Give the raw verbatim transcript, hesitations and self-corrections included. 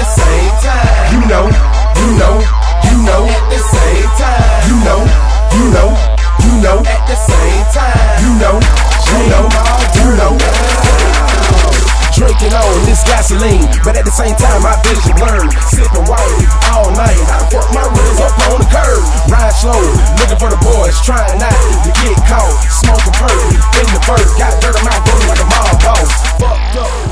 the same time. You know, you know, you know, at the same time. You know, you know, you know, at the same time. You know, you know, you know. Drinking on this gasoline, but at the same time my vision blurred. Sipping white all night, I fuck my rims up on the curb. Ride slow, looking for the boys, trying not to get caught. Smoking perk in the first, got dirt on my booty like a mob boss. Fucked up.